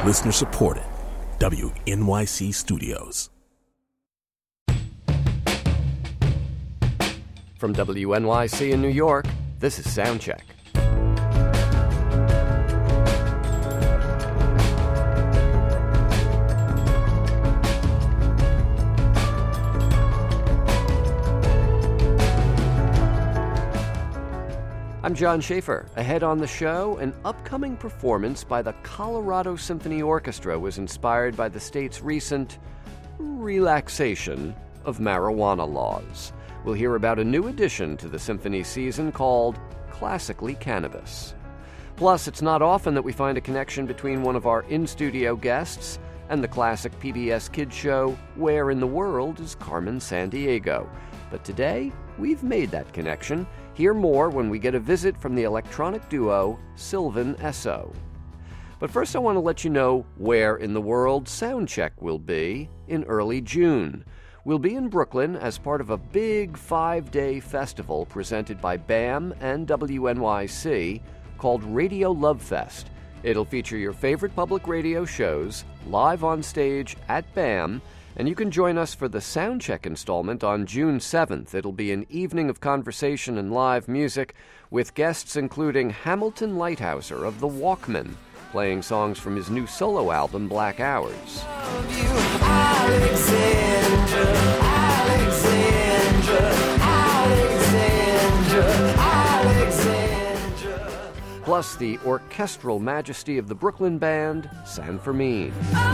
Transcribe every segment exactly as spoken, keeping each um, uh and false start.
Listener supported. W N Y C Studios. From W N Y C in New York, this is Soundcheck. I'm John Schaefer. Ahead on the show, an upcoming performance by the Colorado Symphony Orchestra was inspired by the state's recent relaxation of marijuana laws. We'll hear about a new addition to the symphony season called Classically Cannabis. Plus, it's not often that we find a connection between one of our in-studio guests and the classic P B S Kids show, Where in the World is Carmen Sandiego? But today, we've made that connection. Hear more when we get a visit from the electronic duo Sylvan Esso. But first I want to let you know where in the world Soundcheck will be in early June. We'll be in Brooklyn as part of a big five-day festival presented by B A M and W N Y C called Radio Love Fest. It'll feature your favorite public radio shows live on stage at B A M, and you can join us for the Soundcheck installment on June seventh. It'll be an evening of conversation and live music with guests including Hamilton Lighthouser of The Walkmen, playing songs from his new solo album, Black Hours. Alexandra, Alexandra, Alexandra, Alexandra. Plus the orchestral majesty of the Brooklyn band, San Fermin.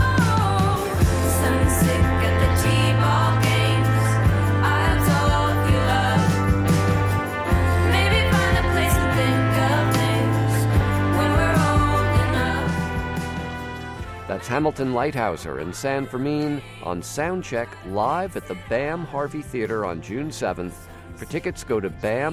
That's Hamilton Lighthouser and San Fermin on Soundcheck live at the B A M Harvey Theater on June seventh. For tickets, go to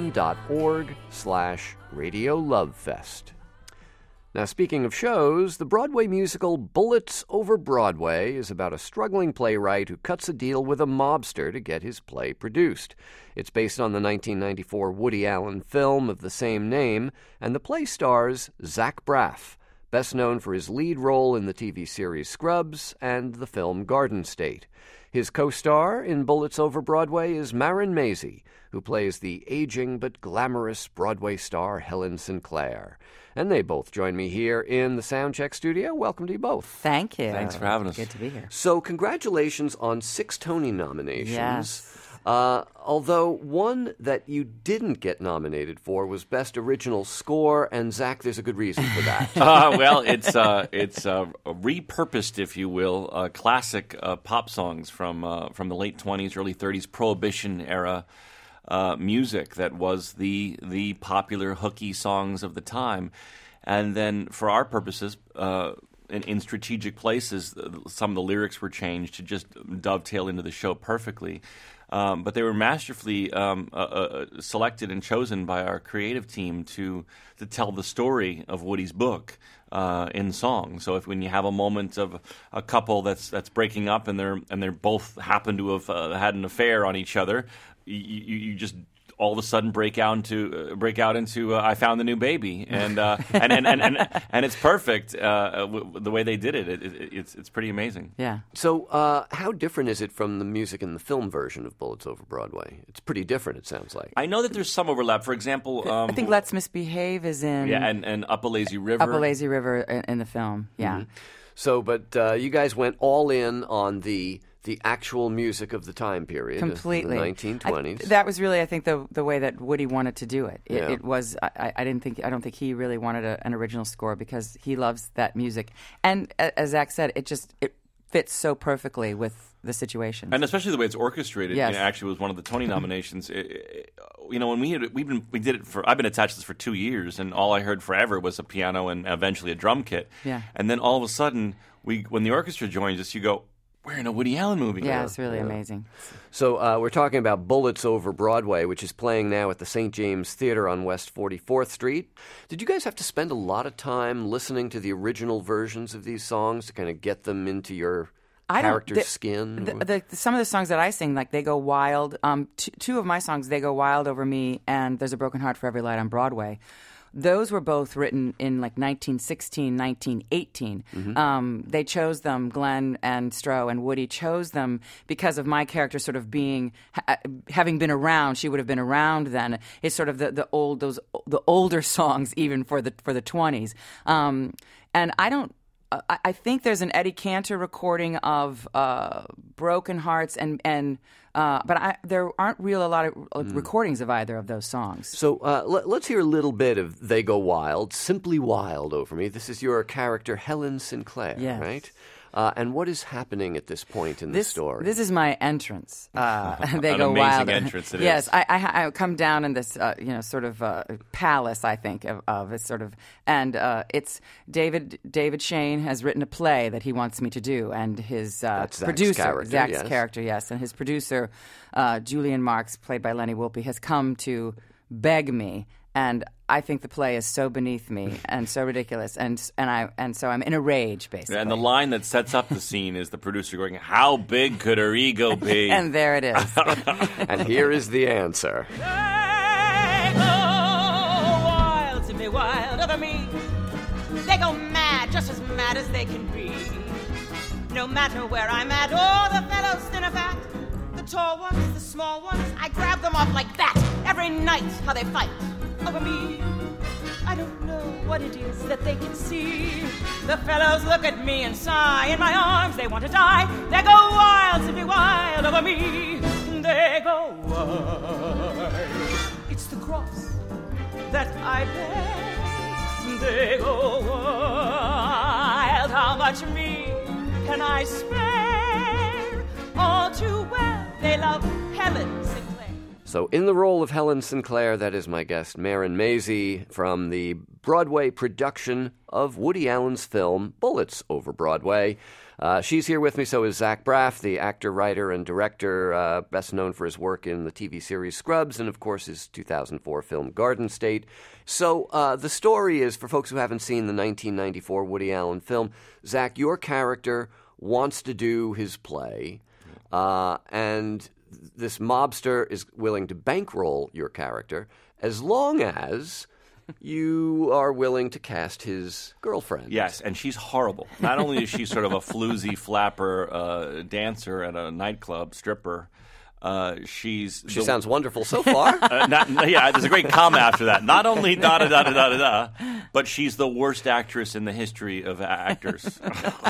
bam.org slash Radio Love Fest. Now, speaking of shows, the Broadway musical Bullets Over Broadway is about a struggling playwright who cuts a deal with a mobster to get his play produced. It's based on the nineteen ninety-four Woody Allen film of the same name, and the play stars Zach Braff, best known for his lead role in the T V series Scrubs and the film Garden State. His co-star in Bullets Over Broadway is Marin Mazzie, who plays the aging but glamorous Broadway star Helen Sinclair. And they both join me here in the Soundcheck studio. Welcome to you both. Thank you. Thanks for having us. Good to be here. So congratulations on six Tony nominations. Yes. Uh, although one that you didn't get nominated for was Best Original Score, and Zach, there's a good reason for that. uh, well, it's uh, it's uh, repurposed, if you will, uh, classic uh, pop songs from uh, from the late twenties, early thirties, Prohibition era uh, music that was the the popular hooky songs of the time, and then for our purposes. Uh, In, in strategic places, some of the lyrics were changed to just dovetail into the show perfectly. Um, but they were masterfully um, uh, uh, selected and chosen by our creative team to to tell the story of Woody's book uh, in song. So if when you have a moment of a couple that's that's breaking up and they're and they're both happen to have uh, had an affair on each other, you, you, you just all of a sudden break out into uh, break out into uh, I found the new baby, and uh, and, and, and, and and it's perfect uh, w- the way they did it. It, it. It's it's pretty amazing. Yeah. So uh, how different is it from the music in the film version of Bullets Over Broadway? It's pretty different, it sounds like. I know that there's some overlap. For example, um, I think Let's Misbehave is in yeah, and, and Up a Lazy River. Up a Lazy River in, in the film. Yeah. Mm-hmm. So, but uh, you guys went all in on the the actual music of the time period, completely, the nineteen twenties. I, that was really, I think, the the way that Woody wanted to do it. It, yeah. it was. I, I didn't think. I don't think he really wanted a, an original score because he loves that music. And as Zach said, it just it fits so perfectly with the situation. And especially the way it's orchestrated. Yes. You know, actually, was one of the Tony nominations. It, it, you know, when we had we've been we did it for I've been attached to this for two years, and all I heard forever was a piano and eventually a drum kit. Yeah. And then all of a sudden, we when the orchestra joins us, you go, we're in a Woody Allen movie. Yeah, it's really yeah. amazing. So uh, we're talking about Bullets Over Broadway, which is playing now at the Saint James Theater on West forty-fourth Street. Did you guys have to spend a lot of time listening to the original versions of these songs to kind of get them into your I character's the, skin? The, the, some of the songs that I sing, like, they go wild. Um, t- two of my songs, They Go Wild Over Me, and There's a Broken Heart for Every Light on Broadway, those were both written in like nineteen sixteen, nineteen eighteen. Mm-hmm. Um, they chose them, Glenn and Stroh and Woody chose them because of my character sort of being, ha- having been around. She would have been around then. It's sort of the, the old, those the older songs even for the for the twenties. Um, and I don't. I, I think there's an Eddie Cantor recording of uh, Broken Hearts, and and uh, but I, there aren't real a lot of uh, mm. recordings of either of those songs. So uh, let, let's hear a little bit of "They Go Wild," "Simply Wild" over me. This is your character Helen Sinclair, yes. right? Uh, and what is happening at this point in this, the story? This is my entrance. Uh, they An go amazing wild. entrance it yes, is. I, I, I come down in this, uh, you know, sort of uh, palace. I think of, of it's sort of, and uh, it's David. David Shane has written a play that he wants me to do, and his uh, That's Zach's producer, character, Zach's yes. character, yes, and his producer, uh, Julian Marks, played by Lenny Wolpe, has come to beg me. And I think the play is so beneath me and so ridiculous, and and I and so I'm in a rage, basically. And the line that sets up the scene is the producer going, "How big could her ego be?" And there it is. And here is the answer. They go wild to be wild over me. They go mad, just as mad as they can be. No matter where I'm at, oh, the fellows thin or fat, the tall ones, the small ones, I grab them off like that. Every night, how they fight over me. I don't know what it is that they can see. The fellows look at me and sigh. In my arms they want to die. They go wild to be wild over me. They go wild. It's the cross that I bear. They go wild. How much me can I spare? All too well they love Helen Sinclair. So in the role of Helen Sinclair, that is my guest, Marin Mazzie, from the Broadway production of Woody Allen's film Bullets Over Broadway. Uh, she's here with me, so is Zach Braff, the actor, writer, and director, uh, best known for his work in the T V series Scrubs and, of course, his two thousand four film Garden State. So uh, the story is, for folks who haven't seen the nineteen ninety-four Woody Allen film, Zach, your character wants to do his play, uh, and this mobster is willing to bankroll your character as long as you are willing to cast his girlfriend. Yes, and she's horrible. Not only is she sort of a floozy flapper uh, dancer at a nightclub, stripper, uh, she's... She the, sounds wonderful so far. uh, not, yeah, there's a great comma after that. Not only da-da-da-da-da-da, but she's the worst actress in the history of actors.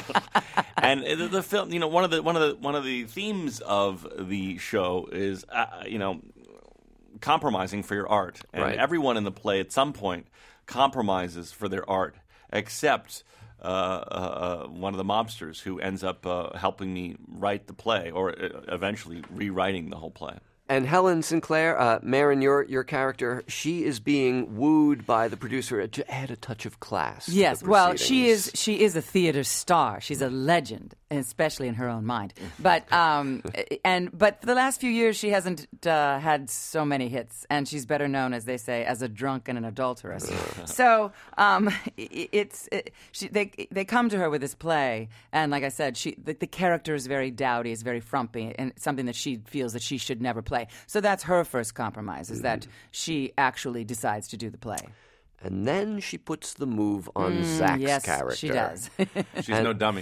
And the, the film, you know, one of the one of the one of the themes of the show is, uh, you know, compromising for your art, and right. everyone in the play at some point compromises for their art, except uh, uh, one of the mobsters who ends up uh, helping me write the play, or eventually rewriting the whole play. And Helen Sinclair, uh, Marin, your your character, she is being wooed by the producer to add a touch of class. to Yes, the well, she proceedings. is she is a theater star. She's a legend, especially in her own mind. But um, and but for the last few years, she hasn't uh, had so many hits, and she's better known, as they say, as a drunk and an adulteress. So um, it, it's it, she, they they come to her with this play, and like I said, she the, the character is very dowdy, is very frumpy, and something that she feels that she should never play. So that's her first compromise, is that she actually decides to do the play. And then she puts the move on Mm, Zach's yes, character. she does. She's no dummy.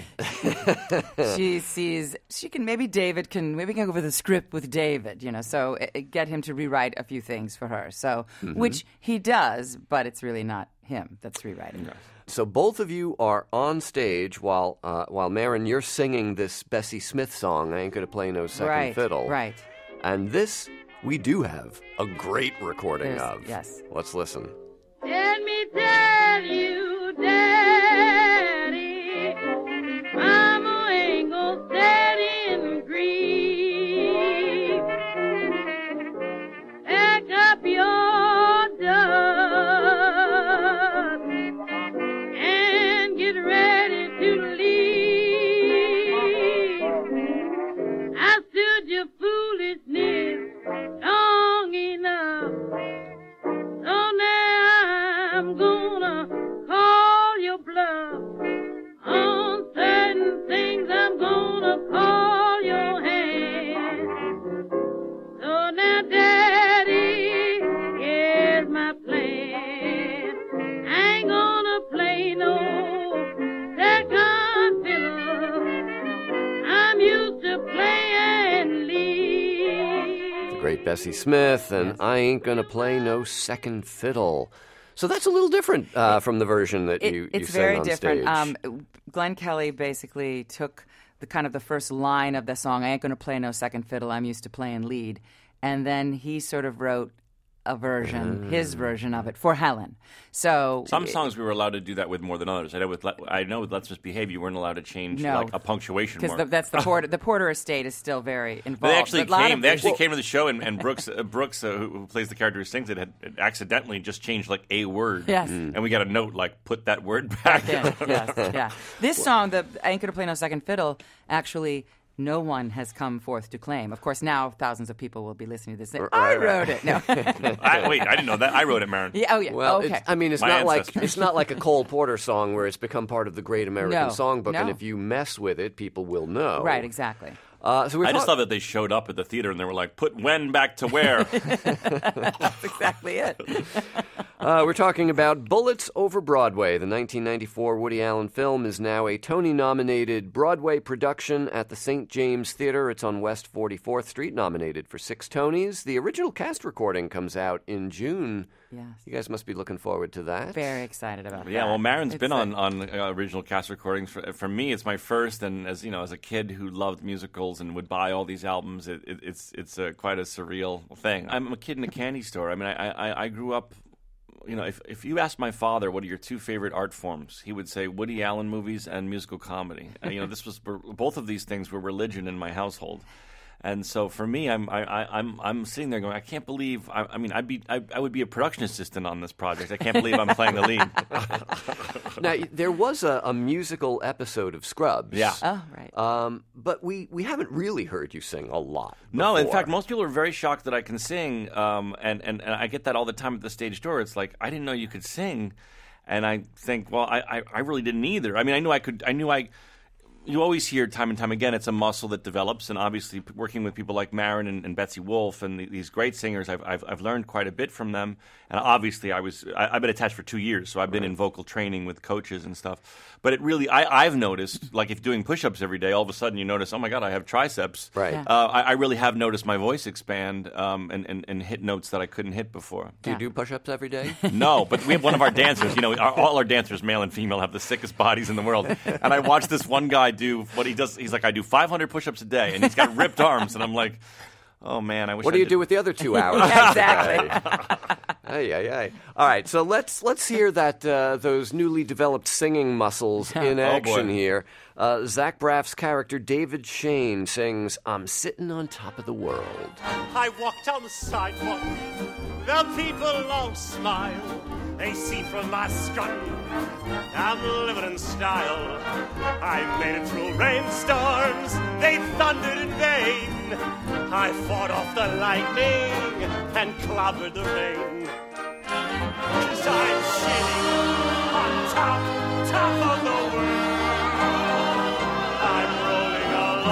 She sees she can maybe David can maybe can go over the script with David, you know, so uh, get him to rewrite a few things for her. So Mm-hmm. which he does, but it's really not him that's rewriting. So both of you are on stage while uh, while Marin, you're singing this Bessie Smith song, I Ain't Gonna Play No Second Right, Fiddle. right. And this, we do have a great recording There's- of. yes. Let's listen. Let me tell you, Daddy, Mama ain't gonna set in grief. Pack up your dust and get ready to leave. I stood your foolishness long enough. So now I'm gonna call your bluff. On certain things I'm gonna call your hand. So now, Daddy, here's my plan. Bessie Smith, and Yes. I Ain't Gonna Play No Second Fiddle. So that's a little different uh, from the version that It- you, you it's sang very on different. stage. Um, Glenn Kelly basically took the kind of the first line of the song, I ain't going to play no second fiddle, I'm used to playing lead. And then he sort of wrote a version, his version of it for Helen. So Some songs we were allowed to do that with more than others. I know with Let, I know with Let's Just Behave, you weren't allowed to change No. like a punctuation because mark. that's the Porter, the Porter estate is still very involved. But they actually But a lot came. of They the- actually came to the show, and, and Brooks, uh, Brooks, uh, who, who plays the character who sings it, had, had accidentally just changed like a word. Yes. and we got a note like, "Put that word back." Yeah, yes, yeah. This song, the I Ain't Gonna Play No Second Fiddle, actually no one has come forth to claim. Of course, now thousands of people will be listening to this. And, I wrote it. No. I, wait, I didn't know that. I wrote it, Marin. yeah, oh yeah. Well, okay. it's, I mean, it's My not like ancestors. it's not like a Cole Porter song where it's become part of the Great American No, Songbook, and no. if you mess with it, people will know. right, exactly. Uh, so we're I just talk- love that they showed up at the theater and they were like, "Put when back to where?" That's exactly it. Uh, we're talking about Bullets Over Broadway. The nineteen ninety-four Woody Allen film is now a Tony-nominated Broadway production at the Saint James Theater. It's on West forty-fourth Street, nominated for six Tonys. The original cast recording comes out in June. Yes. You guys must be looking forward to that. Very excited about that. Yeah, well, Marin's It's been a- on on uh, original cast recordings. For, for me, it's my first, and as you know, as a kid who loved musicals and would buy all these albums, it, it, it's it's a, quite a surreal thing. I'm a kid in a candy store. I mean, I I, I grew up. You know, if if you asked my father what are your two favorite art forms, he would say Woody Allen movies and musical comedy. And, you know, this was both of these things were religion in my household. And so for me, I'm I, I, I'm I'm sitting there going, I can't believe. I, I mean, I'd be I, I would be a production assistant on this project. I can't believe I'm playing the lead. Now, there was a, a musical episode of Scrubs. Yeah. Oh, right. Um, but we, we haven't really heard you sing a lot. No, in before. fact, most people are very shocked that I can sing, um, and, and, and I get that all the time at the stage door. It's like, I didn't know you could sing, and I think, well, I, I, I really didn't either. I mean, I knew I could. I knew I. You always hear time and time again, it's a muscle that develops, and obviously p- working with people like Marin and, and Betsy Wolfe and the, these great singers, I've, I've I've learned quite a bit from them. And obviously, I was I, I've been attached for two years, so I've been in vocal training with coaches and stuff. But it really, I, I've noticed, like if doing push-ups every day, all of a sudden you notice, oh my God, I have triceps. Right. Yeah. Uh, I, I really have noticed my voice expand um, and, and and hit notes that I couldn't hit before. Do you do push-ups every day? No, but we have one of our dancers. You know, our, all our dancers, male and female, have the sickest bodies in the world. And I watched this one guy do what he does. He's like, I do five hundred push-ups a day, and he's got ripped arms. And I'm like, oh man, I wish. What I do you did. do with the other two hours? Yeah, exactly. Ay, ay, ay. All right, so let's let's hear that uh, those newly developed singing muscles in Oh, action boy. here. Uh, Zach Braff's character David Shane sings "I'm Sitting on Top of the World." I walk down the sidewalk, the people all smile. They see from my strut, I'm living in style. I made it through rainstorms, they thundered in vain. I fought off the lightning and clobbered the rain. 'Cause I'm sitting on top, top of the world. I'm rolling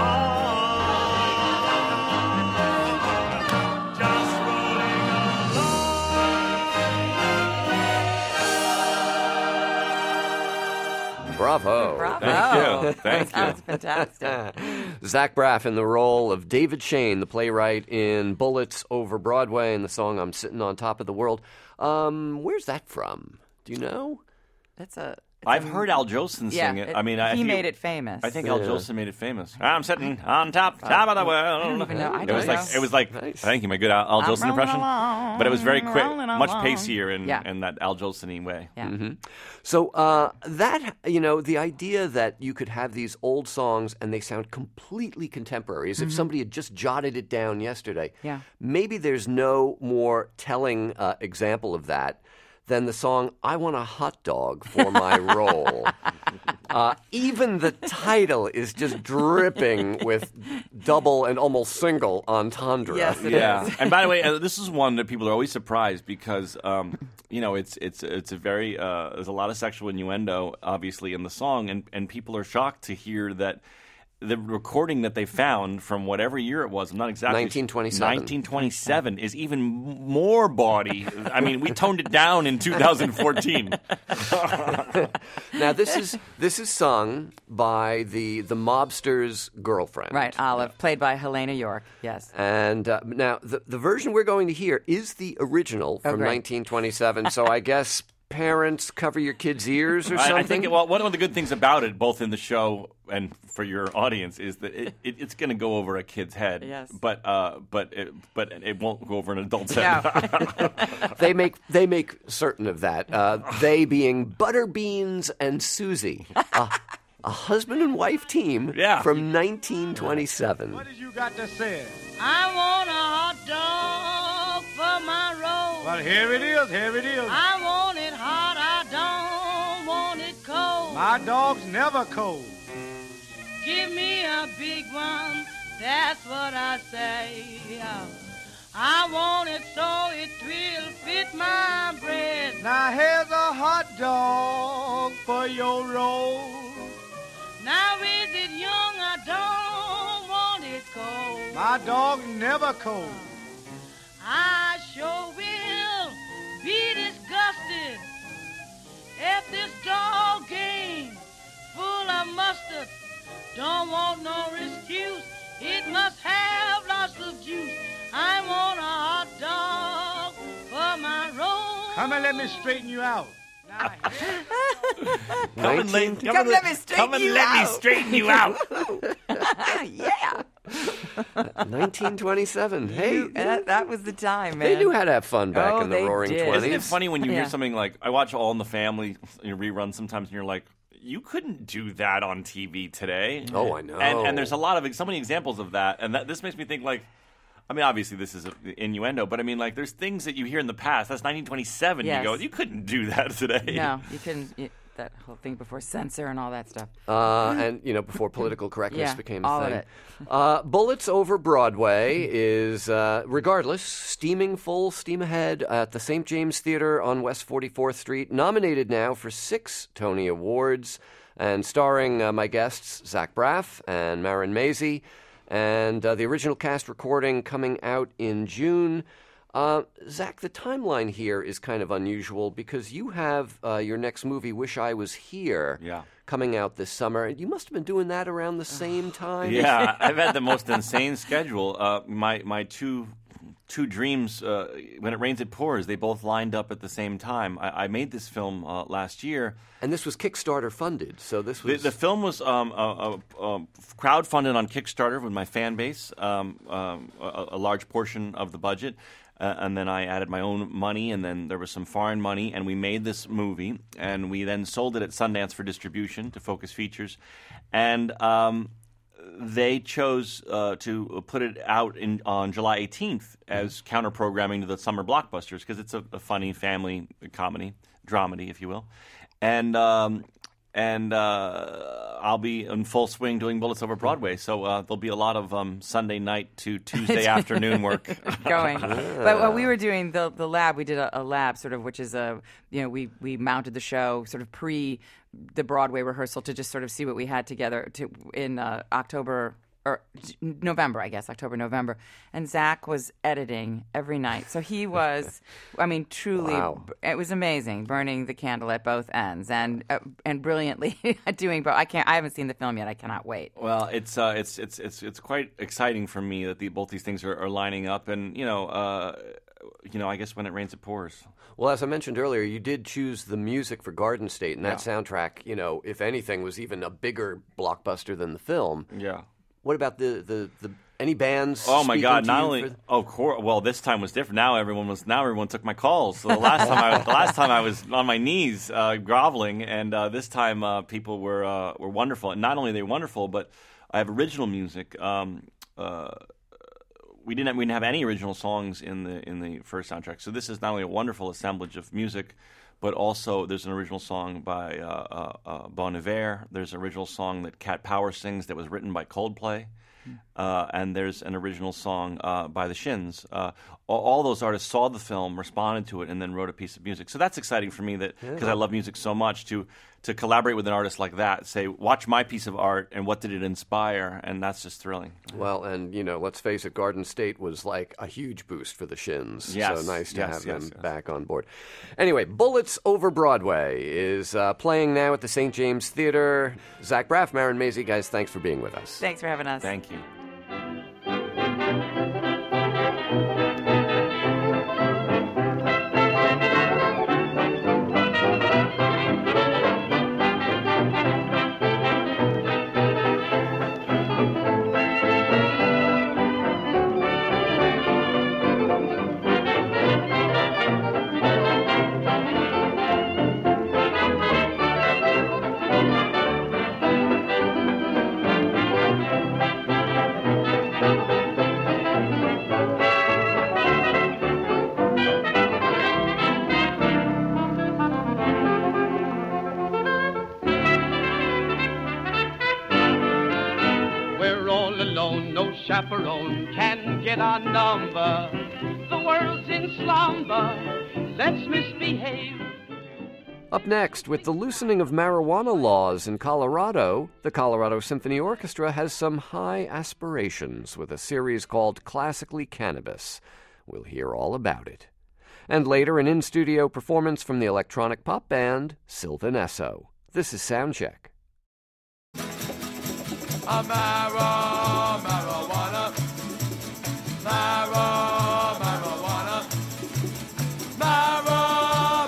along, just rolling along. Bravo! Bravo. Thank you. Thank you. Sounds fantastic. Zach Braff in the role of David Shane, the playwright in Bullets Over Broadway, and the song "I'm Sitting on Top of the World." Um, where's that from? Do you know? That's a. it's I've a- heard Al Jolson Yeah, sing it. I mean, I, he if you- made it famous. I think Al Yeah. Jolson made it famous. I'm sitting on top, top of the world. don't even know. I It don't was like know. it was like. Nice. Thank you, my good Al, Al I'm Jolson rolling impression. along, But it was very quick, rolling much along. pacier in, Yeah. in that Al Jolson-y way. Yeah. So uh, that, you know, the idea that you could have these old songs and they sound completely contemporary, as if somebody had just jotted it down yesterday. Yeah. Maybe there's no more telling uh, example of that than the song "I Want a Hot Dog for My Role." Uh, even the title is just dripping with double and almost single entendre. Yes, it Yeah, is. and by the way, uh, this is one that people are always surprised because um, you know it's it's it's a very uh, there's a lot of sexual innuendo obviously in the song, and and people are shocked to hear that the recording that they found from whatever year it was, I'm not exactly nineteen twenty-seven. nineteen twenty-seven is even m- more bawdy. I mean, we toned it down in two thousand fourteen. Now this is this is sung by the the mobster's girlfriend, Right, Olive, played by Helena York. Yes. And uh, now the the version we're going to hear is the original from Oh, great. nineteen twenty-seven. So I guess parents cover your kids' ears or I, something. I think well, one of the good things about it, both in the show and for your audience, is that it, it, it's going to go over a kid's head. Yes. But uh, but it, but it won't go over an adult's head. No. They make they make certain of that. Uh, they being Butterbeans and Susie, a, a husband and wife team Yeah. from nineteen twenty-seven. What did you got to say? I want a hot dog for my roll. Well, here it is, here it is. I want it hot, I don't want it cold. My dog's never cold. Give me a big one, that's what I say. I want it so it will fit my breast. Now here's a hot dog for your roll. Now is it young, I don't want it cold. My dog's never cold. I sure will be disgusted if this dog ain't full of mustard. Don't want no excuse, it must have lots of juice. I want a hot dog for my roll. Come and let me straighten you out. Now, Come and, lay, come Come and let me straighten come and you let me out. straighten you out. Yeah. nineteen twenty-seven. Hey, That, that was the time, man. they knew how to have fun back Oh, in the they Roaring did. Twenties. Isn't it funny when you Yeah. hear something like, I watch All in the Family you know, reruns sometimes, and you're like, you couldn't do that on T V today. Oh, I know. And, and there's a lot of so many examples of that, and that, this makes me think like, I mean, obviously this is an innuendo, but I mean, like, there's things that you hear in the past. That's nineteen twenty-seven. Yes. You go, you couldn't do that today. No, you couldn't. You, that whole thing before censor and all that stuff. Uh, and, you know, before political correctness Yeah, became a all of thing. it. Uh, Bullets Over Broadway is, uh, regardless, steaming full steam ahead at the Saint James Theater on West forty-fourth Street, nominated now for six Tony Awards, and starring uh, my guests, Zach Braff and Marin Mazey, and uh, the original cast recording coming out in June. Uh, Zach, the timeline here is kind of unusual because you have uh, your next movie, Wish I Was Here, Yeah. coming out this summer. You must have been doing that around the same time. Yeah, I've had the most insane schedule. Uh, my my two two dreams, uh, When It Rains, It Pours, they both lined up at the same time. I, I made this film uh, last year. And this was Kickstarter funded, so this The, was... the film was um, uh, uh, uh, crowdfunded on Kickstarter with my fan base, um, um, a, a large portion of the budget. Uh, and then I added my own money, and then there was some foreign money, and we made this movie, and we then sold it at Sundance for distribution to Focus Features, and um, they chose uh, to put it out in, on July eighteenth as counter-programming to the summer blockbusters, because it's a, a funny family comedy, dramedy, if you will, and um, and uh, I'll be in full swing doing Bullets Over Broadway. So uh, there'll be a lot of um, Sunday night to Tuesday afternoon work. Going. But when we were doing the the lab, we did a, a lab sort of, which is a, you know, we, we mounted the show sort of pre the Broadway rehearsal to just sort of see what we had together to in uh, October or November, I guess, October, November. And Zach was editing every night. So he was, I mean, truly, Wow. it was amazing, burning the candle at both ends and uh, and brilliantly doing both. I can't, I haven't seen the film yet. I cannot wait. Well, it's uh, it's it's it's it's quite exciting for me that the, both these things are, are lining up, and you know, uh, you know, I guess when it rains, it pours. Well, as I mentioned earlier, you did choose the music for Garden State, and that soundtrack, you know, if anything, was even a bigger blockbuster than the film. Yeah. What about the, the, the any bands? Oh my speaking God! to Not you only for- oh, cor- well, this time was different. Now everyone was now everyone took my calls. So the last time I the last time I was on my knees uh, groveling, and uh, this time uh, people were uh, were wonderful. And not only are they wonderful, but I have original music. Um, uh, we didn't have, we didn't have any original songs in the in the first soundtrack. So this is not only a wonderful assemblage of music, but also there's an original song by uh, uh, uh, Bon Iver. There's an original song that Cat Power sings that was written by Coldplay. Uh, and there's an original song uh, by the Shins. Uh, all, all those artists saw the film, responded to it, and then wrote a piece of music. So that's exciting for me that because I love music so much to to collaborate with an artist like that, say, watch my piece of art and what did it inspire, and that's just thrilling. Well, and, you know, let's face it, Garden State was like a huge boost for the Shins. Yes, so nice to yes, have yes, them yes. back on board. Anyway, Bullets Over Broadway is uh, playing now at the Saint James Theater. Zach Braff, Maren Maisie, guys, thanks for being with us. Thanks for having us. Thank you. Chaperone can get our number. The world's in slumber. Let's misbehave. Up next, with the loosening of marijuana laws in Colorado, the Colorado Symphony Orchestra has some high aspirations with a series called Classically Cannabis. We'll hear all about it. And later, an in-studio performance from the electronic pop band Sylvan Esso. This is Soundcheck. Amara, marijuana, Mara, marijuana, Mara,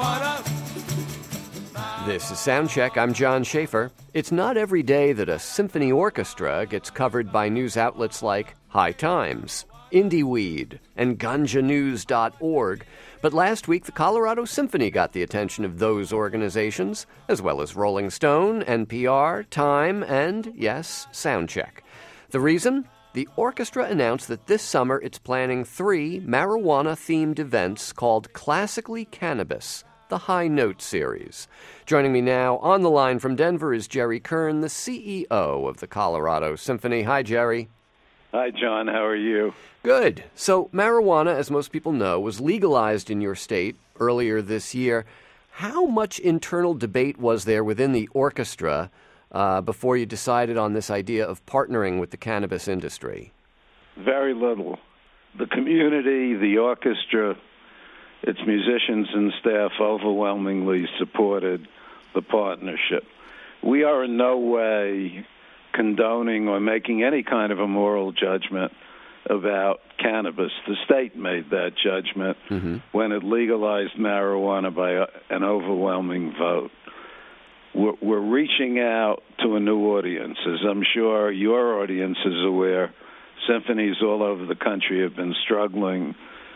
marijuana. This is Soundcheck. I'm John Schaefer. It's not every day that a symphony orchestra gets covered by news outlets like High Times, IndieWeed, and Ganja News dot org. But last week, the Colorado Symphony got the attention of those organizations, as well as Rolling Stone, N P R, Time, and, yes, Soundcheck. The reason? The orchestra announced that this summer it's planning three marijuana-themed events called Classically Cannabis, the High Note series. Joining me now on the line from Denver is Jerry Kern, the C E O of the Colorado Symphony. Hi, Jerry. Hi, John. How are you? Good. So marijuana, as most people know, was legalized in your state earlier this year. How much internal debate was there within the orchestra uh, before you decided on this idea of partnering with the cannabis industry? Very little. The community, the orchestra, its musicians and staff overwhelmingly supported the partnership. We are in no way condoning or making any kind of a moral judgment about cannabis. The state made that judgment mm-hmm. when it legalized marijuana by a, an overwhelming vote. We're, we're reaching out to a new audience. As I'm sure your audience is aware, symphonies all over the country have been struggling.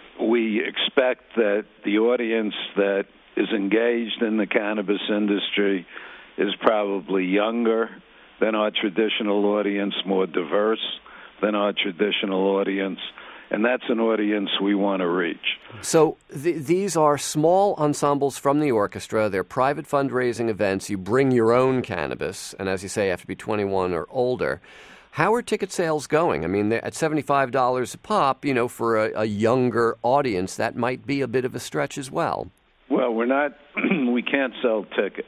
We expect that the audience that is engaged in the cannabis industry is probably younger than our traditional audience, more diverse than our traditional audience, and that's an audience we want to reach. So th- these are small ensembles from the orchestra. They're private fundraising events. You bring your own cannabis, and as you say, you have to be twenty-one or older. How are ticket sales going? I mean, they're at seventy-five dollars a pop, you know, for a, a younger audience, that might be a bit of a stretch as well. Well, we're not, we can't sell tickets.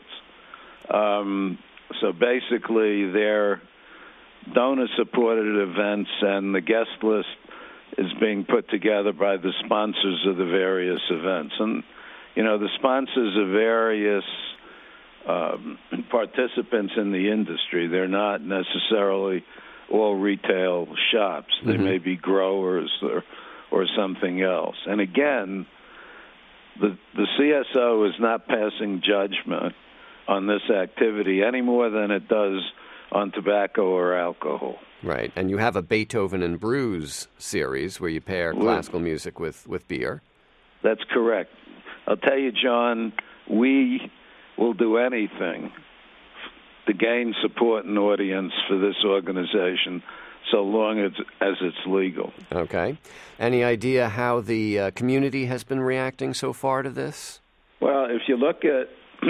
Um, so basically, they're donor-supported events, and the guest list is being put together by the sponsors of the various events. And, you know, the sponsors of various um, participants in the industry, they're not necessarily all retail shops. They mm-hmm. may be growers or, or something else. And again, the, the C S O is not passing judgment on this activity any more than it does on tobacco or alcohol. Right, and you have a Beethoven and Brews series where you pair classical music with, with beer. That's correct. I'll tell you, John, we will do anything to gain support and audience for this organization so long as, as it's legal. Okay. Any idea how the uh, community has been reacting so far to this? Well, if you look at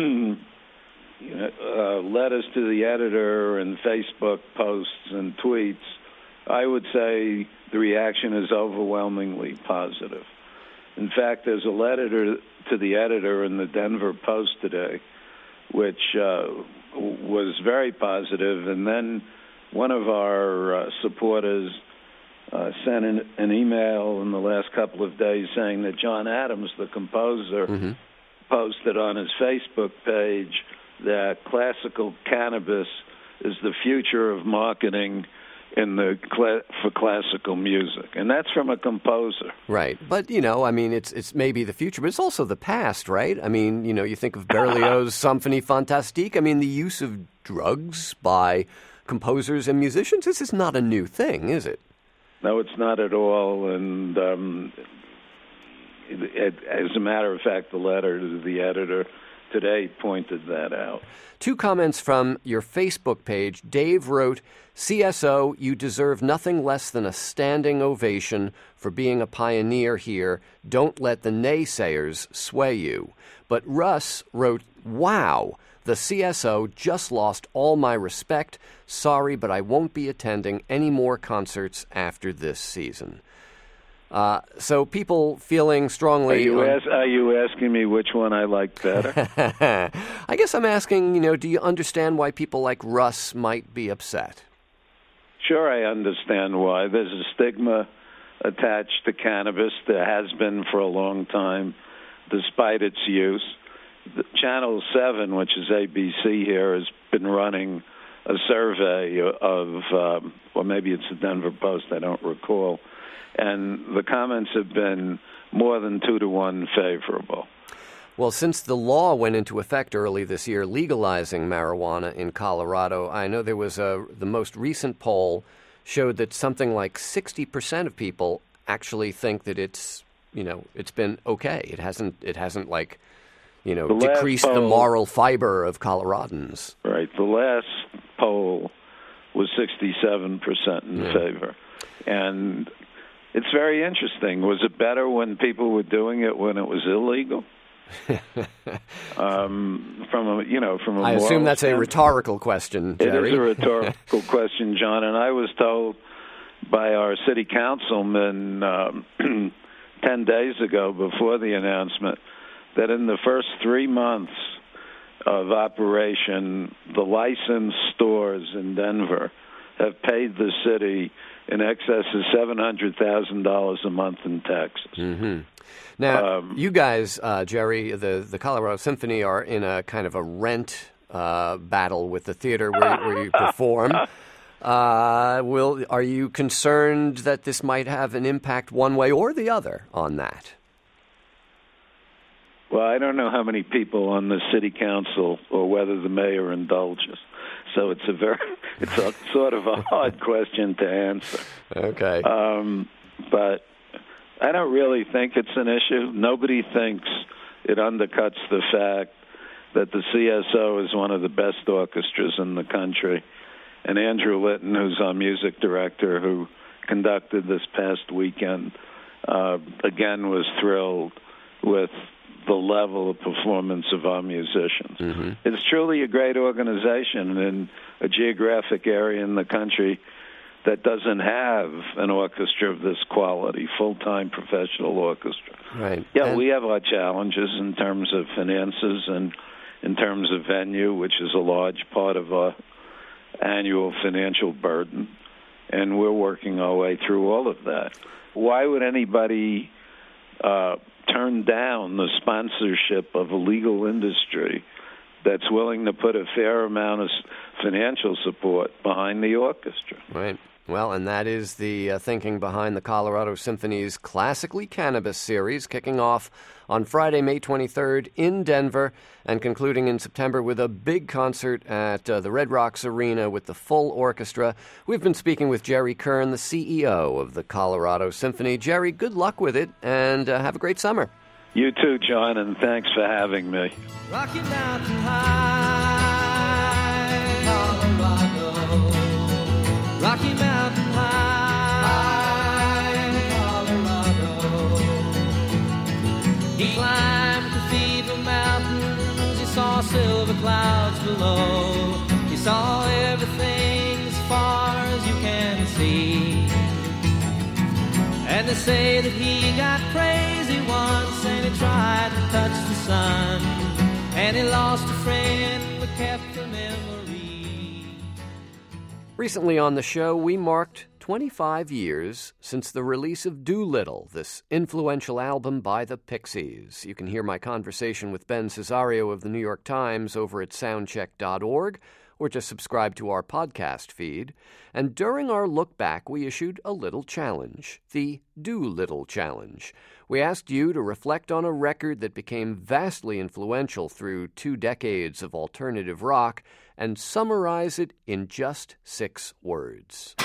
You know, uh, letters to the editor and Facebook posts and tweets, I would say the reaction is overwhelmingly positive. In fact, there's a letter to the editor in the Denver Post today which uh, was very positive. And then one of our uh, supporters uh, sent an, an email in the last couple of days saying that John Adams, the composer, mm-hmm. posted on his Facebook page that classical cannabis is the future of marketing in the cl- for classical music, and that's from a composer. Right, but you know, I mean, it's it's maybe the future, but it's also the past, right? I mean, you know, you think of Berlioz' Symphonie Fantastique. I mean, the use of drugs by composers and musicians. This is not a new thing, is it? No, it's not at all. And um, it, it, as a matter of fact, the letter to the editor today pointed that out. Two comments from your Facebook page. Dave wrote, C S O, you deserve nothing less than a standing ovation for being a pioneer here. Don't let the naysayers sway you. But Russ wrote, wow, the C S O just lost all my respect. Sorry, but I won't be attending any more concerts after this season. Uh, so people feeling strongly... Are you, on... as, are you asking me which one I like better? I guess I'm asking, you know, do you understand why people like Russ might be upset? Sure, I understand why. There's a stigma attached to cannabis. There has been for a long time, despite its use. The Channel seven, which is A B C here, has been running a survey of, um, or maybe it's the Denver Post, I don't recall, and the comments have been more than two to one favorable. Well, since the law went into effect early this year legalizing marijuana in Colorado, I know there was a the most recent poll showed that something like sixty percent of people actually think that it's, you know, it's been okay. It hasn't it hasn't like, you know, the decreased poll, the moral fiber of Coloradans. Right. The last poll was sixty-seven percent in yeah. favor. And it's very interesting. Was it better when people were doing it when it was illegal? um, from a, you know, from a I assume that's standpoint. a rhetorical question, Jerry. It is a rhetorical question, John. And I was told by our city councilman um, ten days ago before the announcement that in the first three months of operation, the licensed stores in Denver have paid the city in excess of seven hundred thousand dollars a month in taxes. Mm-hmm. Now, um, you guys, uh, Jerry, the, the Colorado Symphony, are in a kind of a rent uh, battle with the theater where, where you perform. Uh, will are you concerned that this might have an impact one way or the other on that? Well, I don't know how many people on the city council or whether the mayor indulges. So it's a very, it's a sort of a hard question to answer. Okay. Um, but I don't really think it's an issue. Nobody thinks it undercuts the fact that the C S O is one of the best orchestras in the country. And Andrew Litton, who's our music director, who conducted this past weekend, uh, again was thrilled with the level of performance of our musicians. Mm-hmm. It's truly a great organization in a geographic area in the country that doesn't have an orchestra of this quality, full-time professional orchestra. Right. Yeah, and we have our challenges in terms of finances and in terms of venue, which is a large part of our annual financial burden, and we're working our way through all of that. Why would anybody uh, turn down the sponsorship of a legal industry that's willing to put a fair amount of financial support behind the orchestra? Right. Well, and that is the uh, thinking behind the Colorado Symphony's Classically Cannabis series, kicking off on Friday, May twenty-third in Denver and concluding in September with a big concert at uh, the Red Rocks Arena with the full orchestra. We've been speaking with Jerry Kern, the C E O of the Colorado Symphony. Jerry, good luck with it, and uh, have a great summer. You too, John, and thanks for having me. Rocky Mountain High, Colorado. Rocky Mountain High, Colorado. He climbed Cathedral Mountains, he saw silver clouds below. He saw everything as far as you can see. And they say that he got crazy once and he tried to touch the sun. And he lost a friend Recently on the show, we marked twenty-five years since the release of Doolittle, this influential album by the Pixies. You can hear my conversation with Ben Cesario of the New York Times over at soundcheck dot org, or just subscribe to our podcast feed. And during our look back, we issued a little challenge, the Doolittle Challenge. We asked you to reflect on a record that became vastly influential through two decades of alternative rock and summarize it in just six words.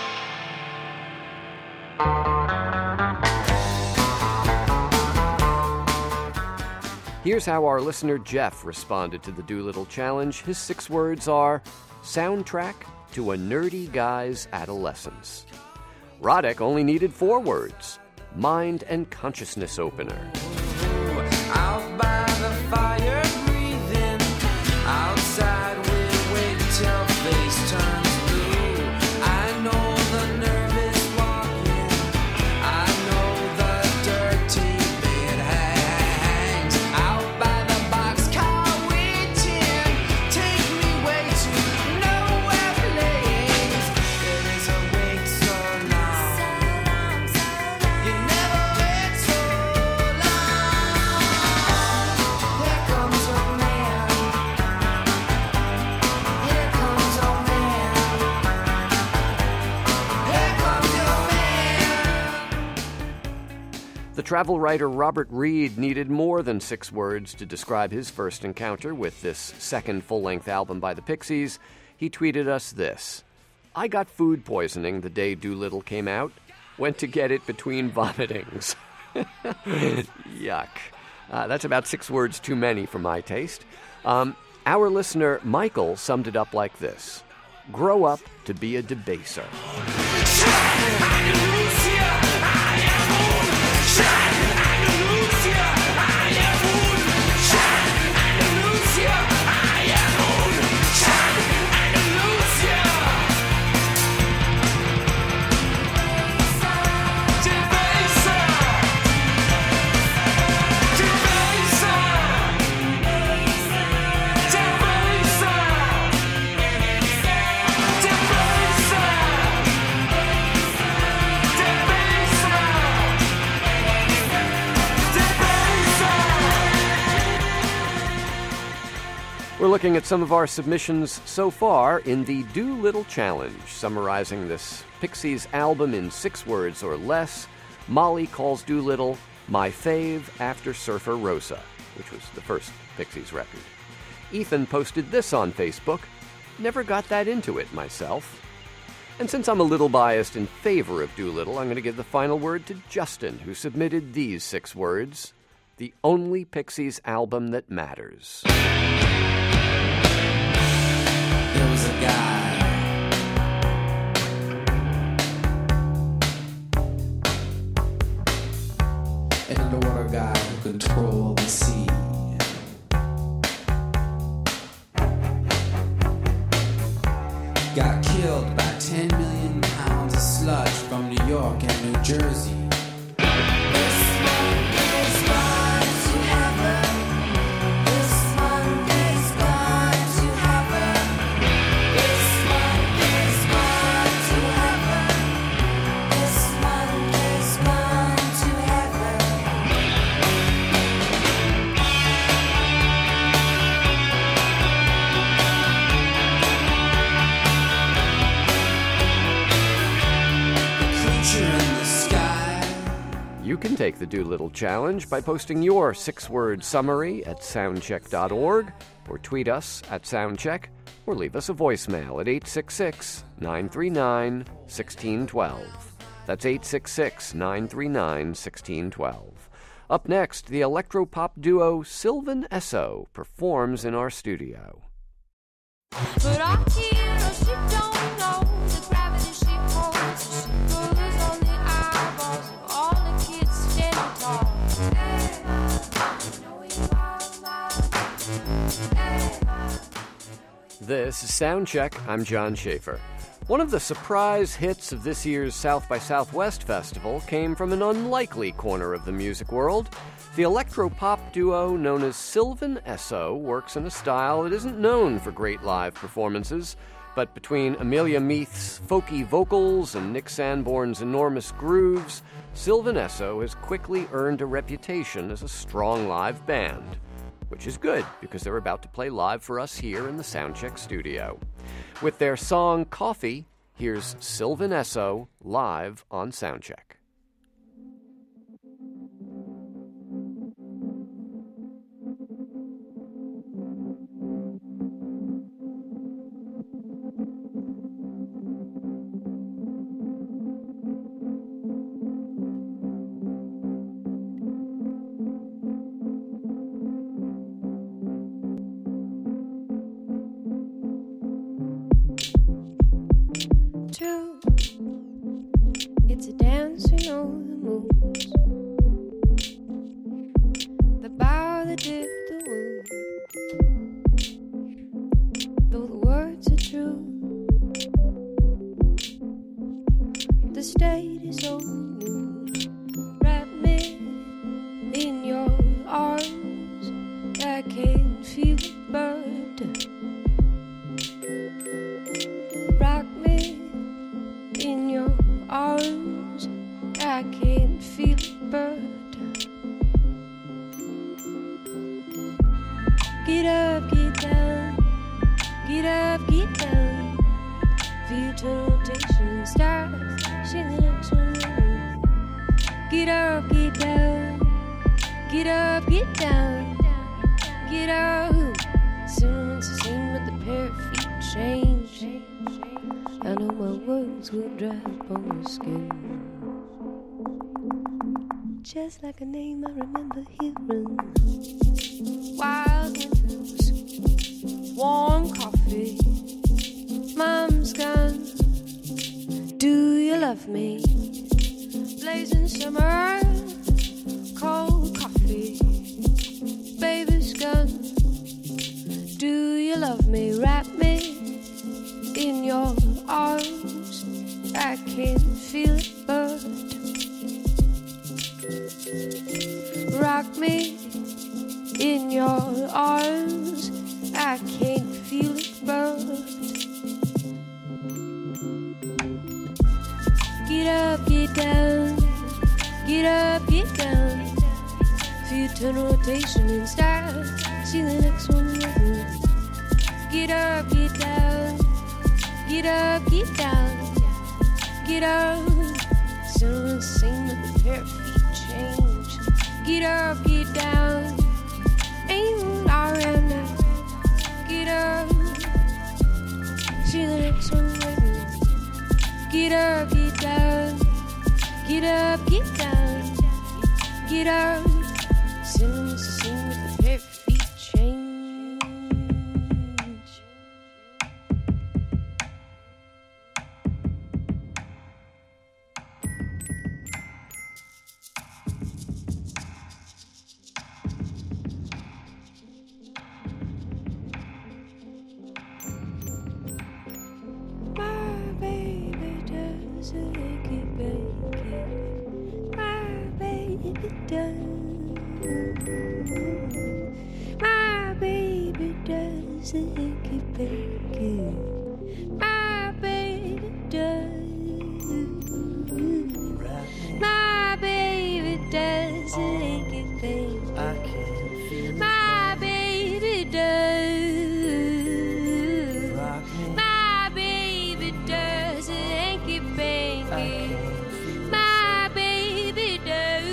Here's how our listener Jeff responded to the Doolittle Challenge. His six words are, soundtrack to a nerdy guy's adolescence. Roddick only needed four words, mind and consciousness opener. Out by the fire breathing, outside we wait till face turns blue. I know the nervous walking, I know the dirty bed hangs. Out by the boxcar waiting, take me way to nowhere place. It is a wait so long, you never wait so long. Here comes a man, here comes a man, here comes your man. The travel writer Robert Reed needed more than six words to describe his first encounter with this second full-length album by the Pixies. He tweeted us this: I got food poisoning the day Doolittle came out. Went to get it between vomitings. Yuck. Uh, that's about six words too many for my taste. Um, our listener Michael summed it up like this: grow up to be a debaser. We're looking at some of our submissions so far in the Doolittle Challenge, summarizing this Pixies album in six words or less. Molly calls Doolittle my fave after Surfer Rosa, which was the first Pixies record. Ethan posted this on Facebook: never got that into it myself. And since I'm a little biased in favor of Doolittle, I'm going to give the final word to Justin, who submitted these six words: the only Pixies album that matters. There was a guy an underwater guy who controlled the sea. Got killed by ten million pounds of sludge from New York and New Jersey. You can take the Doolittle Challenge by posting your six-word summary at soundcheck dot org, or tweet us at Soundcheck, or leave us a voicemail at eight six six, nine three nine, one six one two. That's eight six six, nine three nine, one six one two. Up next, the electro-pop duo Sylvan Esso performs in our studio. But I hear she don't know the gravity she holds. She pulls on the eyeballs of all the kids standing tall. This is Soundcheck. I'm John Schaefer. One of the surprise hits of this year's South by Southwest Festival came from an unlikely corner of the music world. The electro-pop duo known as Sylvan Esso works in a style that isn't known for great live performances. But between Amelia Meath's folky vocals and Nick Sanborn's enormous grooves, Sylvan Esso has quickly earned a reputation as a strong live band, which is good because they're about to play live for us here in the Soundcheck studio. With their song Coffee, here's Sylvan Esso live on Soundcheck. True, it's a dancing on the moons. The bow that did the wound. Though the words are true, the state is so new. Wrap me in your arms, I can feel it burn. Rock me in your arms, I can feel it burn. Get up, get down, get up, get down. Feel the rotation, start, shake the next one. Get up, get down, get up, get down, get up. Someone's the same with the pair of feet change. I know my words will dry upon your skin, just like a name I remember hearing. Wild winters, warm coffee, mom's gone. Do you love me? Blazing summer, cold coffee, baby's gone. Do you love me? Wrap me in your arms, I can feel it burn. Rock me in your arms, I can feel it burn. Get up, get down, get up, get down. Feel turn rotation and start, see the next one running. Get up, get down, get up, get down, get up. Someone's sing with the pair of feet change. Get up, get down, ain't all around now. Get up, see the next one waiting. Get up, get down, get up, get down, get up. Someone's sing with the pair of feet change. My baby does it, baby. My baby does. My baby does it, baby. I can feel my baby does. My baby does it, baby. My baby does.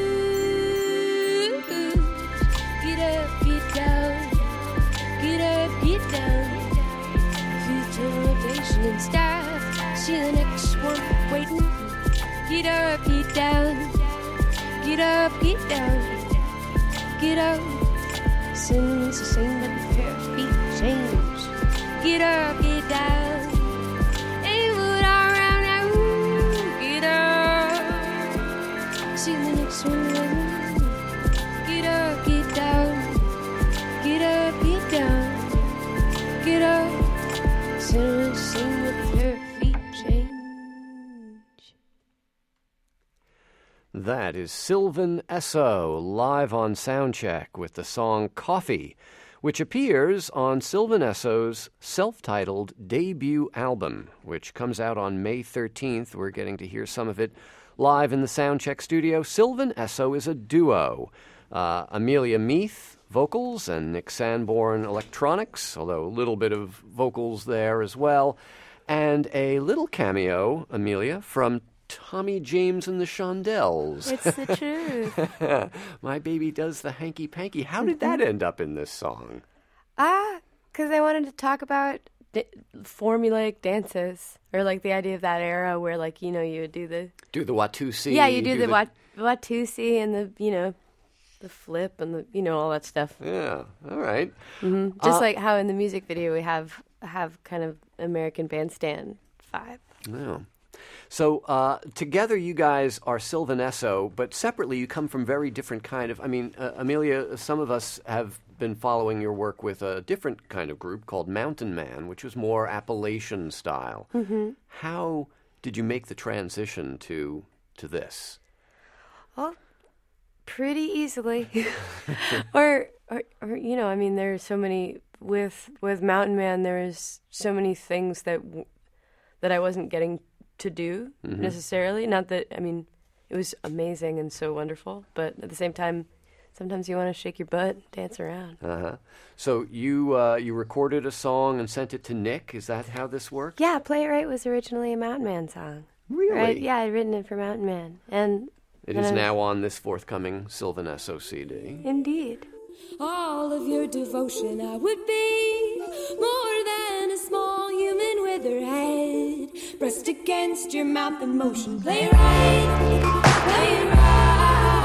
Get up, get down, get up, get down. Future rotation and style. See the next one waiting. Get up, get down, get up, get down, get up. Since the same but the pair of feet change. Get up, get down, ain't what all around now. Get up, see the next one waiting. Get up, get down, get up, get down, get up. Since the same but the pair of feet change. That is Sylvan Esso live on Soundcheck with the song Coffee, which appears on Sylvan Esso's self-titled debut album, which comes out on May thirteenth. We're getting to hear some of it live in the Soundcheck studio. Sylvan Esso is a duo. Uh, Amelia Meath, vocals, and Nick Sanborn, electronics, although a little bit of vocals there as well. And a little cameo, Amelia, from Tommy James and the Shondells. It's the truth. My baby does the hanky-panky. How did that end up in this song? Ah, because I wanted to talk about d- formulaic dances, or like the idea of that era where, like, you know, you would do the do the Watusi. Yeah, you do, do the, the wat- Watusi and the, you know, the flip and the, you know, all that stuff. Yeah, all right. Mm-hmm. Just uh, like how in the music video we have have kind of American Bandstand vibe. Yeah. So uh, together you guys are Sylvan Esso, but separately you come from very different kind of, I mean, uh, Amelia, some of us have been following your work with a different kind of group called Mountain Man, which was more Appalachian style. Mm-hmm. How did you make the transition to to this? Well, pretty easily. or, or, or, you know, I mean, there are so many, with with Mountain Man, there's so many things that w- that I wasn't getting to do mm-hmm. necessarily. Not that, I mean, it was amazing and so wonderful, but at the same time, sometimes you want to shake your butt, dance around. Uh-huh. So you uh, you recorded a song and sent it to Nick. Is that how this worked? Yeah, Play It Right was originally a Mountain Man song. Really? Right? Yeah, I'd written it for Mountain Man. And it is now on this forthcoming Sylvan Esso C D. Indeed. All of your devotion I would be more than a small human with her head pressed against your mouth in motion. Play it right, play it right,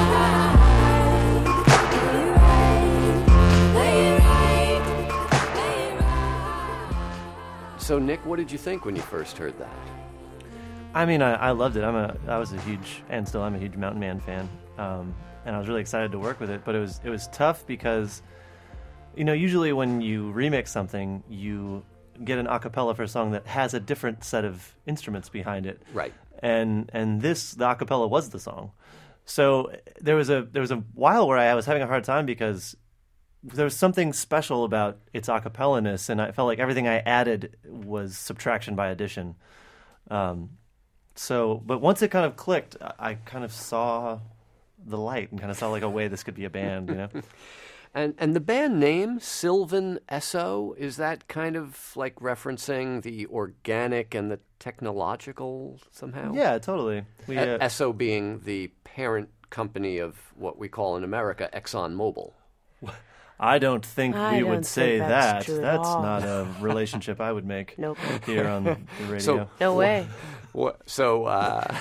play it right, play it right, play it right. So Nick, what did you think when you first heard that? I mean, I, I loved it. I'm a, I was a huge, and still I'm a huge Mountain Man fan. Um, and I was really excited to work with it, but it was it was tough because, you know, usually when you remix something, you get an a cappella for a song that has a different set of instruments behind it. Right. And and this, the a cappella was the song. So there was a there was a while where I was having a hard time because there was something special about its a cappella-ness, and I felt like everything I added was subtraction by addition. Um, so, but once it kind of clicked, I, I kind of saw the light and kind of saw like a way this could be a band, you know. and and the band name Sylvan Esso, is that kind of like referencing the organic and the technological somehow? Yeah, totally. We, uh, Esso being the parent company of what we call in America ExxonMobil. I don't think I we don't would say think that. that's true at That's all. not a relationship I would make Nope. here on the radio. So, No way. What, so, uh,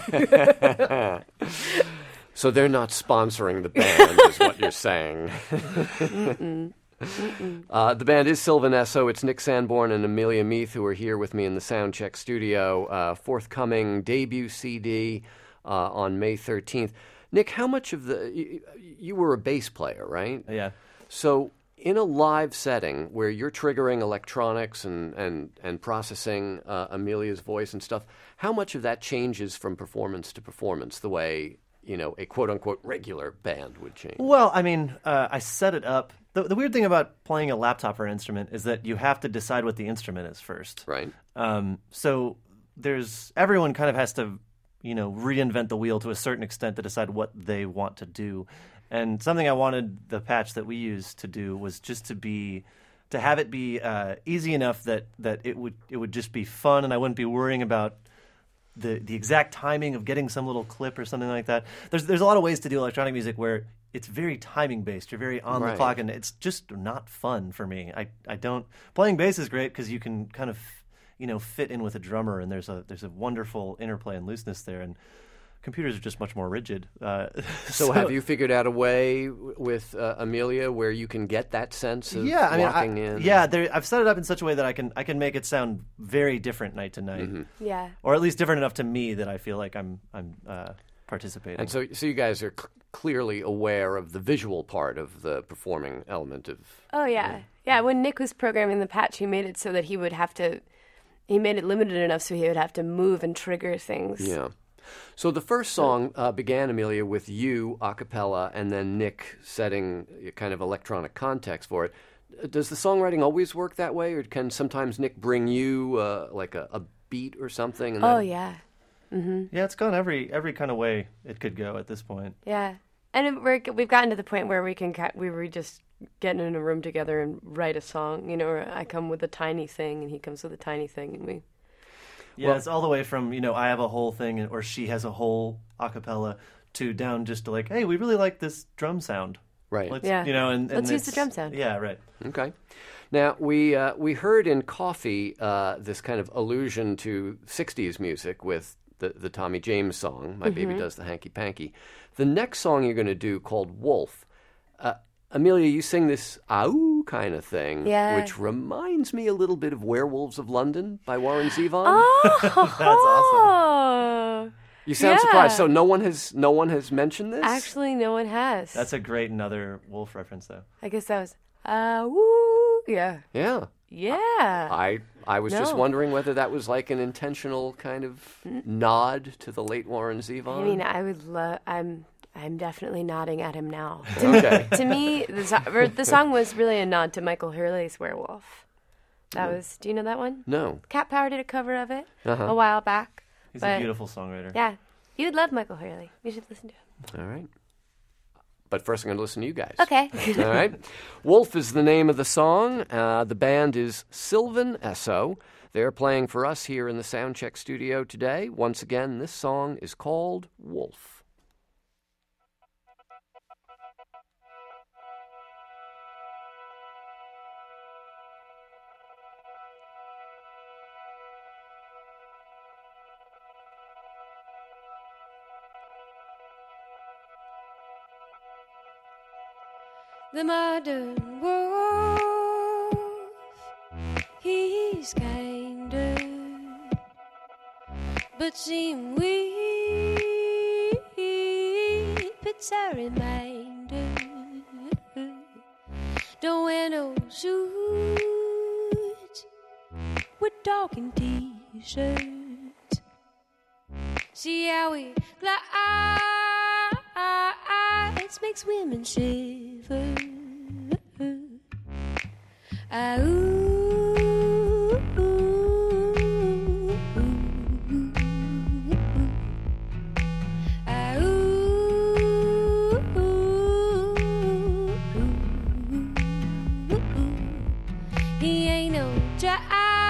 so they're not sponsoring the band, is what you're saying. Mm-mm. Mm-mm. Uh, the band is Sylvan Esso. It's Nick Sanborn and Amelia Meath who are here with me in the Soundcheck studio. Uh, forthcoming debut C D uh, on May thirteenth. Nick, how much of the... You, you were a bass player, right? Yeah. So in a live setting where you're triggering electronics and, and, and processing uh, Amelia's voice and stuff, how much of that changes from performance to performance the way, you know, a quote-unquote regular band would change? Well, I mean, uh, I set it up. The, the weird thing about playing a laptop or instrument is that you have to decide what the instrument is first. Right. Um, so there's... Everyone kind of has to, you know, reinvent the wheel to a certain extent to decide what they want to do. And something I wanted the patch that we used to do was just to be, to have it be uh, easy enough that, that it would it would just be fun, and I wouldn't be worrying about the the exact timing of getting some little clip or something like that. There's there's a lot of ways to do electronic music where it's very timing based. You're very on Right. the clock, and it's just not fun for me. I I don't playing bass is great because you can kind of, you know, fit in with a drummer, and there's a there's a wonderful interplay and looseness there, and computers are just much more rigid. Uh, so, so have you figured out a way w- with uh, Amelia where you can get that sense of yeah, I mean, walking I, in? Yeah, there, I've set it up in such a way that I can I can make it sound very different night to night. Mm-hmm. Yeah. Or at least different enough to me that I feel like I'm I'm uh, participating. And so, so you guys are c- clearly aware of the visual part of the performing element of... Oh, yeah. Yeah, when Nick was programming the patch, he made it so that he would have to... He made it limited enough so he would have to move and trigger things. Yeah. So the first song uh, began, Amelia, with you a cappella and then Nick setting a kind of electronic context for it. Does the songwriting always work that way, or can sometimes Nick bring you uh, like a, a beat or something? And Oh, then... yeah. Mm-hmm. Yeah, it's gone every every kind of way it could go at this point. Yeah. And it, we're, we've gotten to the point where we can ca- we were just getting in a room together and write a song. You know, or I come with a tiny thing and he comes with a tiny thing, and we... Yeah, well, it's all the way from, you know, I have a whole thing, or she has a whole a cappella, to down just to like, hey, we really like this drum sound. Right. Let's, yeah. You know, and, and let's use the drum sound. Yeah, right. Okay. Now, we uh, we heard in Coffee uh, this kind of allusion to sixties music with the, the Tommy James song, My mm-hmm. Baby Does the Hanky Panky. The next song you're going to do, called Wolf, uh, Amelia, you sing this "ow" kind of thing, yeah. which reminds me a little bit of Werewolves of London by Warren Zevon. Oh, that's awesome. You sound yeah. surprised. So no one has no one has mentioned this? Actually, no one has. That's a great another Wolf reference, though. I guess that was uh woo. Yeah. Yeah. Yeah. I I was no. just wondering whether that was like an intentional kind of mm. nod to the late Warren Zevon. I mean, I would love. I'm. I'm definitely nodding at him now. Okay. To me, the, so- the song was really a nod to Michael Hurley's Werewolf. That Mm. was. Do you know that one? No. Cat Power did a cover of it uh-huh. a while back. He's but, a beautiful songwriter. Yeah, you would love Michael Hurley. You should listen to him. All right. But first, I'm going to listen to you guys. Okay. All right. Wolf is the name of the song. Uh, the band is Sylvan Esso. They're playing for us here in the Soundcheck studio today. Once again, this song is called Wolf. The modern wolf, he's kinder, but seem weak, it's a reminder. Don't wear no suits with talking t-shirts. See how we glide, makes women shiver. Ah, ooh, ooh, ooh, ooh. Ah, ooh, ooh, ooh, ooh. He ain't no jack.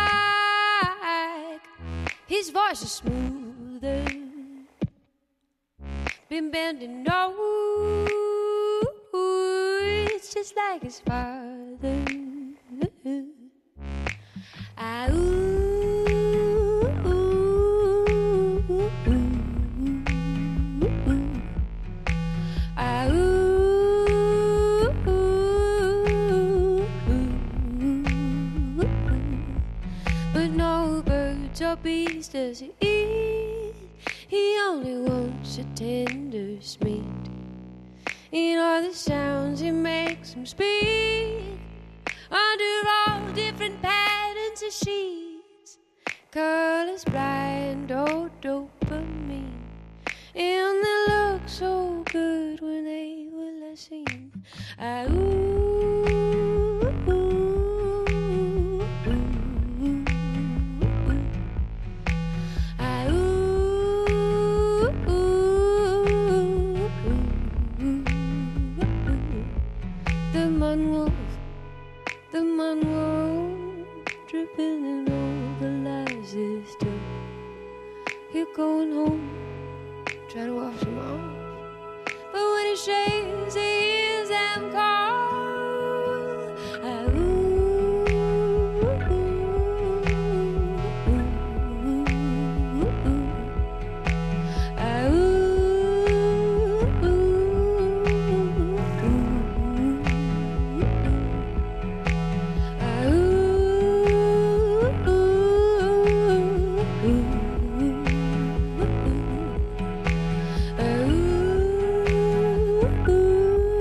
His voice is smoother. Been bending over. It's just like his father. Ah, ooh, ooh, ooh, ooh, ooh. Ah, ooh, ooh, ooh, ooh. But no birds or bees does he eat. He only wants a tender smeet. In all the sounds he makes him speak, under all different patterns of sheets, colors blind, oh dopamine, and they look so good when they were last seen. Ah, ooh, ooh, ooh, ooh, ooh. Ah, ooh, ooh, ooh. The man wolf, the man wolf, dripping in all the lies he's done. He's going home, try to wash him off, but when he shaves, he hears them call. Ah, ooh, ooh, ooh, ooh, ooh. Ah, ooh. Ooh, ooh, ooh.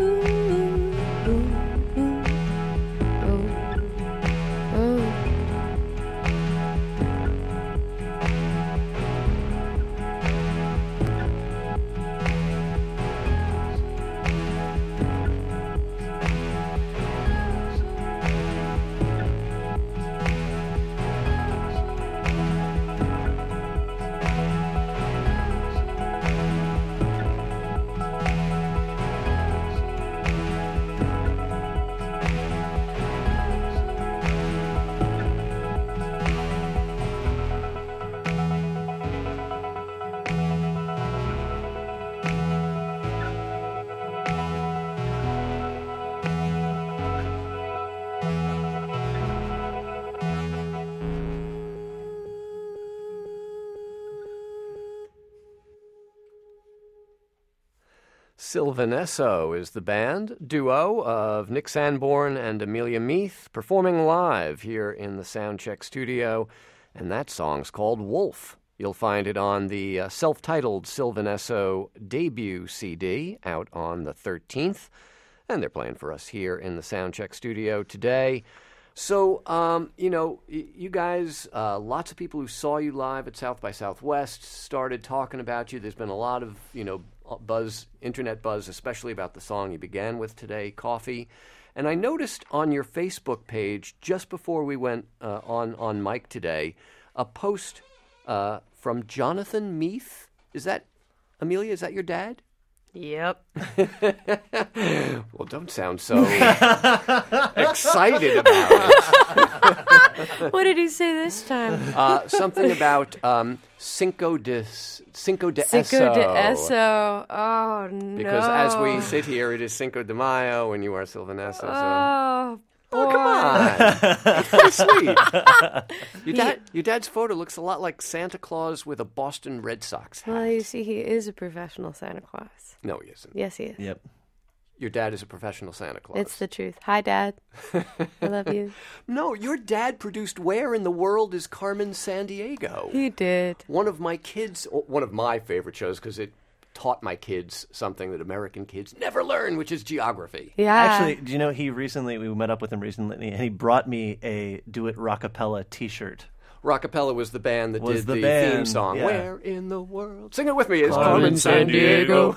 Sylvan Esso is the band duo of Nick Sanborn and Amelia Meath performing live here in the Soundcheck studio, and that song's called Wolf. You'll find it on the uh, self-titled Sylvan Esso debut C D out on the thirteenth, and they're playing for us here in the Soundcheck studio today. So, um, you know, y- you guys, uh, lots of people who saw you live at South by Southwest started talking about you. There's been a lot of, you know, buzz, internet buzz, especially about the song you began with today, Coffee. And I noticed on your Facebook page, just before we went uh, on, on mic today, a post uh, from Jonathan Meath. Is that, Amelia, is that your dad? Yep. Well, don't sound so excited about it. What did he say this time? Uh, something about um, Cinco de Cinco de Eso. Cinco de Eso. Oh, no. Because as we sit here, it is Cinco de Mayo, and you are Sylvan Esso. So. Oh, Oh, come on. That's pretty sweet. Your, dad, your dad's photo looks a lot like Santa Claus with a Boston Red Sox hat. Well, you see, he is a professional Santa Claus. No, he isn't. Yes, he is. Yep. Your dad is a professional Santa Claus. It's the truth. Hi, Dad. I love you. No, your dad produced Where in the World is Carmen Sandiego? He did. One of my kids, one of my favorite shows, because it taught my kids something that American kids never learn, which is geography. Yeah. Actually, do you know, he recently, we met up with him recently, and he brought me a Do It Rockapella t-shirt. Rockapella was the band that Was did the the, band, theme song. yeah. Where in the world? Sing it with me. It's Carmen Carmen Sandiego.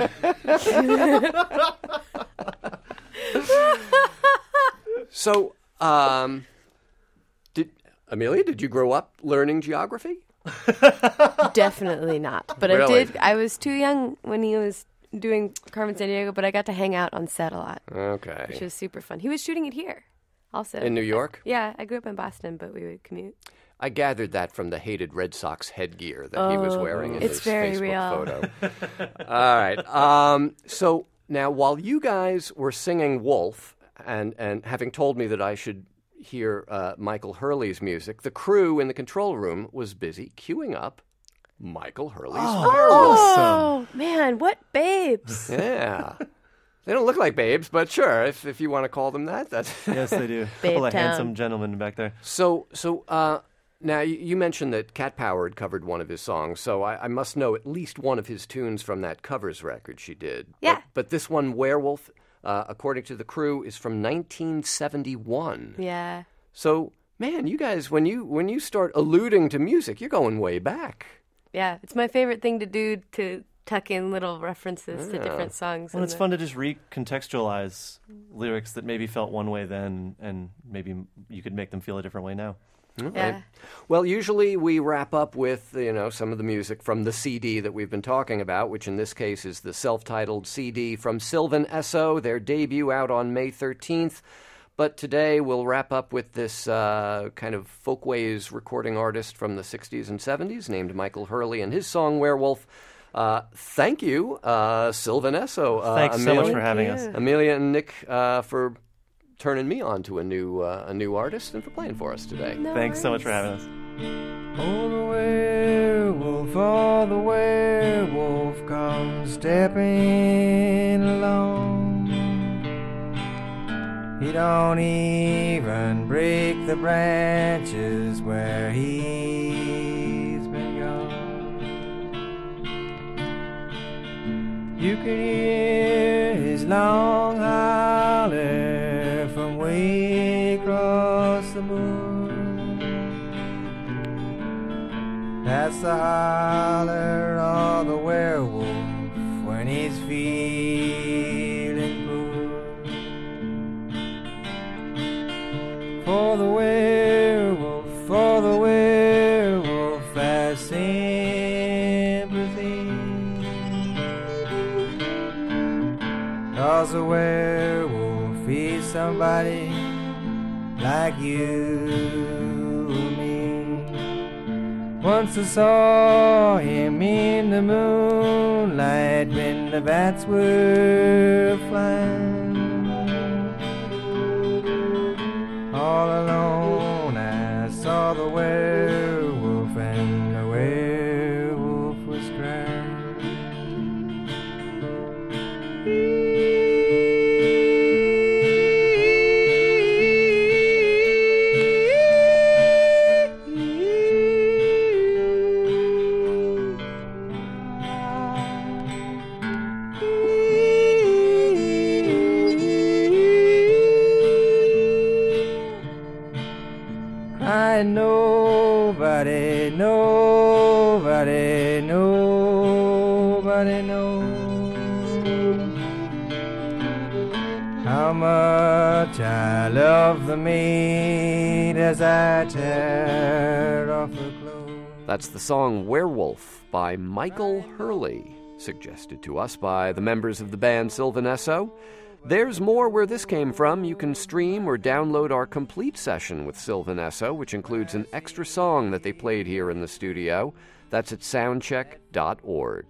So, um, did Amelia, did you grow up learning geography? Definitely not. But Really? I did. I was too young when he was doing Carmen Sandiego, but I got to hang out on set a lot. Okay. Which was super fun. He was shooting it here also. In New York? Yeah, I grew up in Boston, but we would commute. I gathered that from the hated Red Sox headgear that he was Oh, wearing in it's his very Facebook real. photo. All right. Um, so now, while you guys were singing Wolf and, and having told me that I should hear uh, Michael Hurley's music, the crew in the control room was busy queuing up Michael Hurley's Werewolf. Oh, man, what babes. Yeah. They don't look like babes, but sure, if if you want to call them that, that's Yes, they do. A Babe couple of Town. handsome gentlemen back there. So, so uh, now you, you mentioned that Cat Power had covered one of his songs, so I, I must know at least one of his tunes from that covers record she did. Yeah. But, but this one, Werewolf, uh, according to the crew, is from nineteen seventy-one. Yeah. So, man, you guys, when you when you start alluding to music, you're going way back. Yeah, it's my favorite thing to do, to tuck in little references to Yeah. different songs. Well, in it's the- fun to just recontextualize lyrics that maybe felt one way then, and maybe you could make them feel a different way now. All Yeah. right. Well, usually we wrap up with, you know, some of the music from the C D that we've been talking about, which in this case is the self-titled C D from Sylvan Esso, their debut out on May thirteenth. But today we'll wrap up with this uh, kind of folkways recording artist from the sixties and seventies named Michael Hurley and his song Werewolf. Uh, thank you, uh, Sylvan Esso. Uh, Thanks so much Amelia- for having Thank us. you. Amelia and Nick uh, for turning me on to a new uh, a new artist and for playing for us today. No Thanks so much for worries. having us. Oh, the werewolf, oh, the werewolf comes stepping along. He don't even break the branches where he's been gone. You can hear his long holler from way across the moon. That's the holler of the werewolf when he's feeling blue. For the werewolf, for the werewolf has sympathy. 'Cause a werewolf is somebody like you and me. Once I saw him in the moonlight when the bats were flying. All alone I saw the werewolf and the werewolf was crying. I nobody, nobody, nobody knows how much I love the maid as I tear off her clothes. That's the song Werewolf by Michael Hurley, suggested to us by the members of the band Sylvan Esso. There's more where this came from. You can stream or download our complete session with Sylvan Esso, which includes an extra song that they played here in the studio. That's at soundcheck dot org.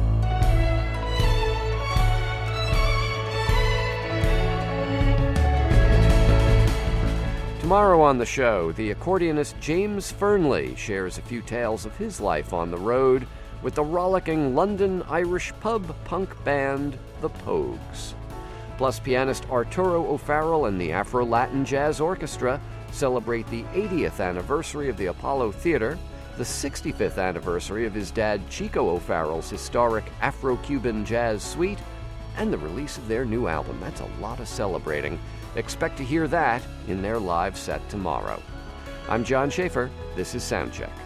Tomorrow on the show, the accordionist James Fearnley shares a few tales of his life on the road with the rollicking London Irish pub punk band, The Pogues. Plus, pianist Arturo O'Farrell and the Afro-Latin Jazz Orchestra celebrate the eightieth anniversary of the Apollo Theater, the sixty-fifth anniversary of his dad Chico O'Farrell's historic Afro-Cuban Jazz Suite, and the release of their new album. That's a lot of celebrating. Expect to hear that in their live set tomorrow. I'm John Schaefer. This is Soundcheck.